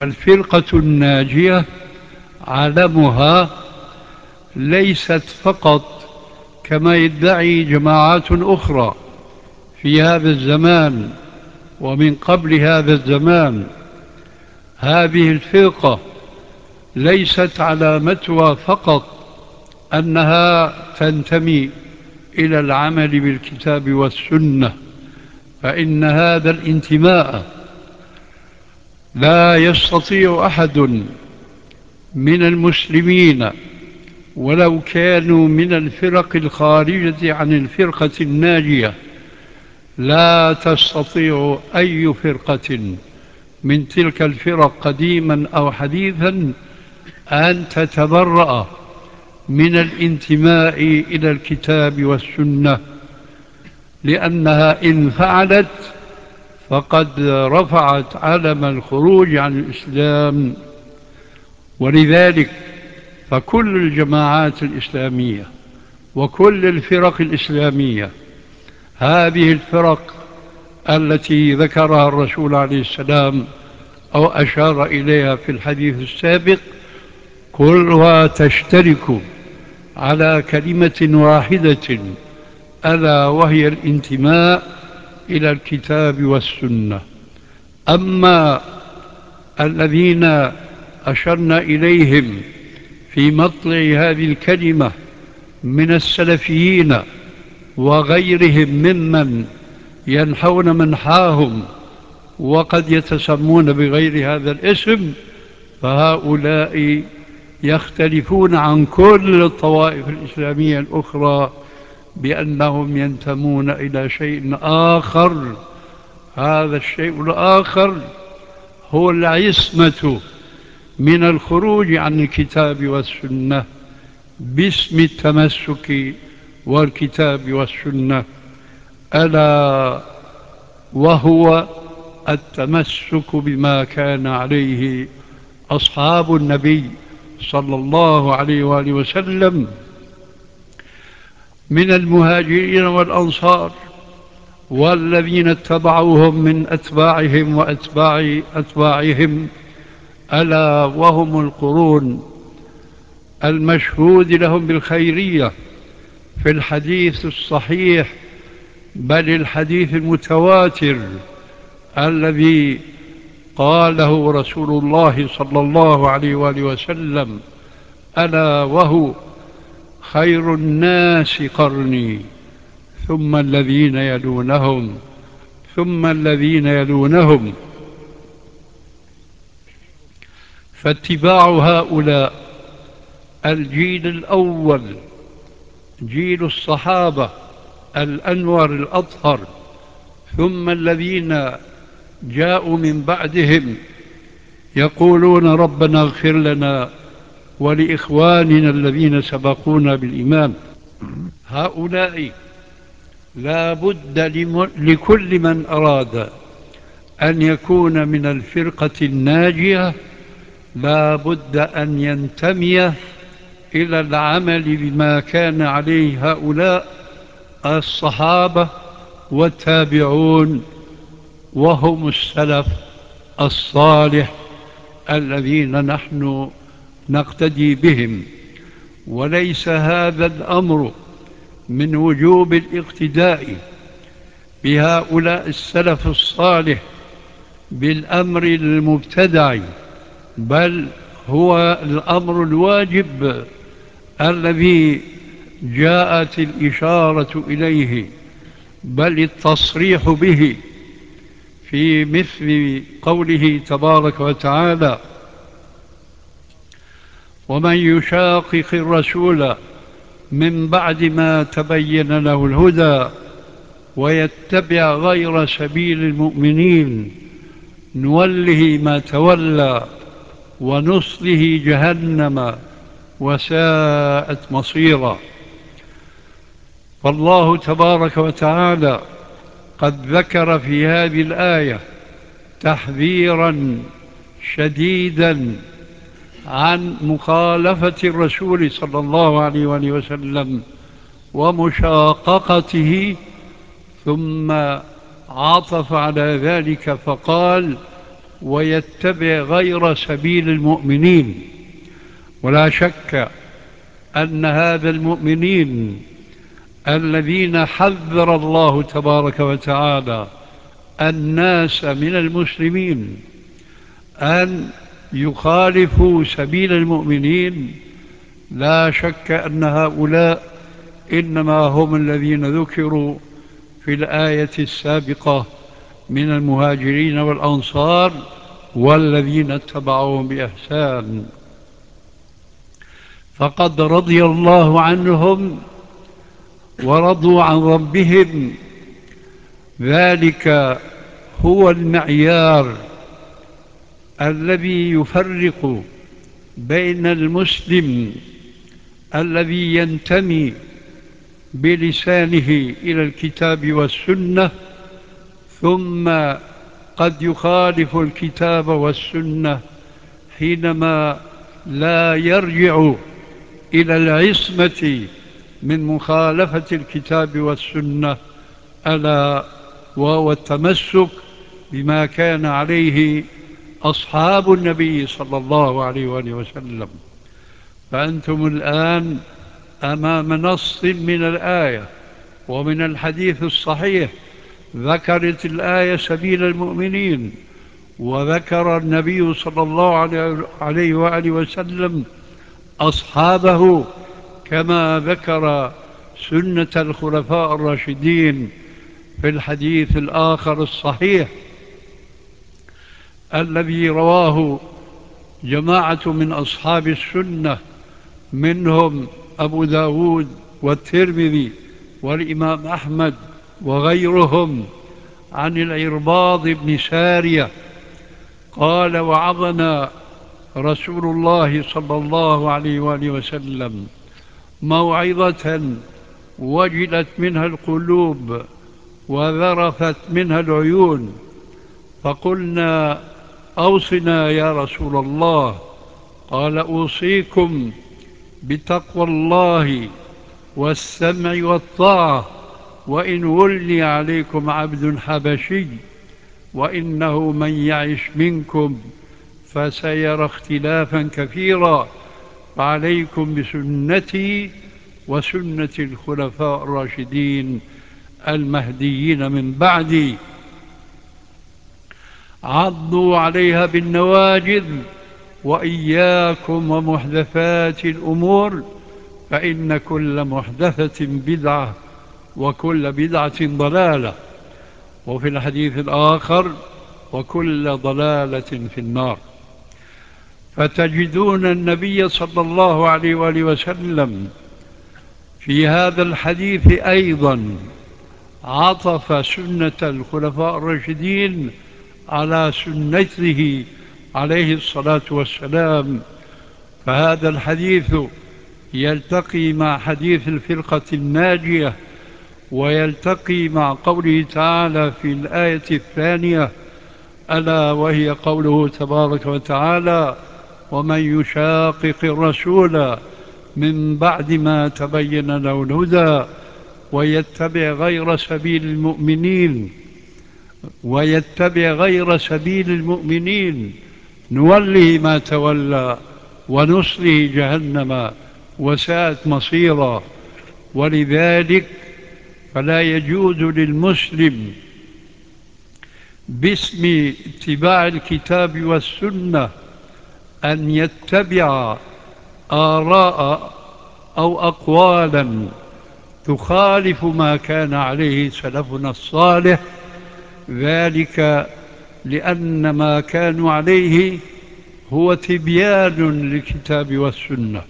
الفرقة الناجية علمها ليست فقط كما يدعي جماعات أخرى في هذا الزمان ومن قبل هذا الزمان. هذه الفرقة ليست علامتها فقط أنها تنتمي إلى العمل بالكتاب والسنة، فإن هذا الانتماء لا يستطيع أحد من المسلمين ولو كانوا من الفرق الخارجة عن الفرقة الناجية، لا تستطيع أي فرقة من تلك الفرق قديما أو حديثا أن تتبرأ من الانتماء إلى الكتاب والسنة، لأنها إن فعلت فقد رفعت علم الخروج عن الإسلام. ولذلك فكل الجماعات الإسلامية وكل الفرق الإسلامية، هذه الفرق التي ذكرها الرسول عليه السلام أو أشار إليها في الحديث السابق، كلها تشترك على كلمة واحدة، ألا وهي الانتماء إلى الكتاب والسنة. أما الذين أشرنا إليهم في مطلع هذه الكلمة من السلفيين وغيرهم ممن ينحون منحاهم وقد يتسمون بغير هذا الاسم، فهؤلاء يختلفون عن كل الطوائف الإسلامية الأخرى بأنهم ينتمون إلى شيء آخر. هذا الشيء الآخر هو العصمة من الخروج عن الكتاب والسنة باسم التمسك والكتاب والسنة، ألا وهو التمسك بما كان عليه أصحاب النبي صلى الله عليه وآله وسلم من المهاجرين والأنصار والذين اتبعوهم من أتباعهم وأتباع أتباعهم، ألا وهم القرون المشهود لهم بالخيرية في الحديث الصحيح، بل الحديث المتواتر الذي قاله رسول الله صلى الله عليه وآله وسلم: ألا وهو خير الناس قرني ثم الذين يلونهم ثم الذين يلونهم. فاتباع هؤلاء الجيل الأول، جيل الصحابة الأنور الأطهر، ثم الذين جاءوا من بعدهم يقولون ربنا اغفر لنا ولإخواننا الذين سبقونا بالإيمان، هؤلاء لا بد لكل من أراد أن يكون من الفرقة الناجية لا بد أن ينتمي إلى العمل بما كان عليه هؤلاء الصحابة والتابعون، وهم السلف الصالح الذين نحن نقتدي بهم. وليس هذا الأمر من وجوب الاقتداء بهؤلاء السلف الصالح بالأمر المبتدع، بل هو الأمر الواجب الذي جاءت الإشارة إليه، بل التصريح به في مثل قوله تبارك وتعالى: ومن يشاقق الرسول من بعد ما تبين له الهدى ويتبع غير سبيل المؤمنين نوله ما تولى ونصله جهنم وساءت مصيرا. فالله تبارك وتعالى قد ذكر في هذه الآية تحذيرا شديدا عن مخالفة الرسول صلى الله عليه وآله وسلم ومشاققته، ثم عطف على ذلك فقال: ويتبع غير سبيل المؤمنين. ولا شك أن هذا المؤمنين الذين حذر الله تبارك وتعالى الناس من المسلمين أن يخالفوا سبيل المؤمنين، لا شك أن هؤلاء إنما هم الذين ذكروا في الآية السابقة من المهاجرين والأنصار والذين اتبعوهم بإحسان. فقد رضي الله عنهم ورضوا عن ربهم، ذلك هو المعيار الذي يفرق بين المسلم الذي ينتمي بلسانه إلى الكتاب والسنة ثم قد يخالف الكتاب والسنة حينما لا يرجع إلى العصمة من مخالفة الكتاب والسنة، ألا وهو التمسك بما كان عليه أصحاب النبي صلى الله عليه وآله وسلم. فأنتم الآن أمام نص من الآية ومن الحديث الصحيح، ذكرت الآية سبيل المؤمنين، وذكر النبي صلى الله عليه وآله وسلم أصحابه، كما ذكر سنة الخلفاء الراشدين في الحديث الآخر الصحيح الذي رواه جماعة من أصحاب السنة، منهم أبو داود والترمذي والإمام أحمد وغيرهم، عن العرباض بن سارية قال: وعظنا رسول الله صلى الله عليه وآله وسلم موعظة وجلت منها القلوب وذرفت منها العيون، فقلنا: أوصنا يا رسول الله. قال: أوصيكم بتقوى الله والسمع والطاعة، وإن ولي عليكم عبد حبشي، وإنه من يعش منكم فسيرى اختلافا كثيرا، فعليكم بسنتي وسنة الخلفاء الراشدين المهديين من بعدي، عضوا عليها بالنواجذ، وإياكم ومحدثات الأمور، فإن كل محدثة بدعة وكل بدعة ضلالة. وفي الحديث الآخر: وكل ضلالة في النار. فتجدون النبي صلى الله عليه وآله وسلم في هذا الحديث أيضا عطف سنة الخلفاء الراشدين على سنته عليه الصلاة والسلام. فهذا الحديث يلتقي مع حديث الفرقة الناجية، ويلتقي مع قوله تعالى في الآية الثانية، ألا وهي قوله تبارك وتعالى: ومن يشاقق الرسول من بعد ما تبين له الهدى ويتبع غير سبيل المؤمنين نوله ما تولى ونصله جهنم وساءت مصيرا. ولذلك فلا يجوز للمسلم باسم اتباع الكتاب والسنة أن يتبع آراء أو أقوالا تخالف ما كان عليه سلفنا الصالح، ذلك لأن ما كانوا عليه هو تبيان للكتاب والسنة.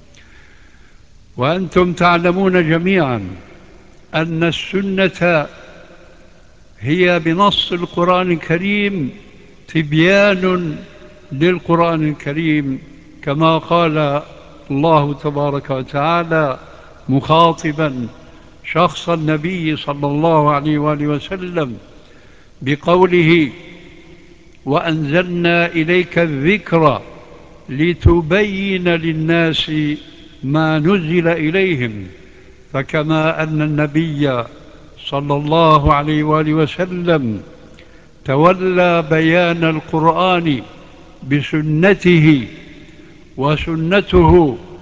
وأنتم تعلمون جميعا أن السنة هي بنص القرآن الكريم تبيان للقرآن الكريم، كما قال الله تبارك وتعالى مخاطبا شخص النبي صلى الله عليه وآله وسلم بقوله: وأنزلنا إليك الذكر لتبين للناس ما نزل إليهم. فكما أن النبي صلى الله عليه وآله وسلم تولى بيان القرآن بسنته، وسنته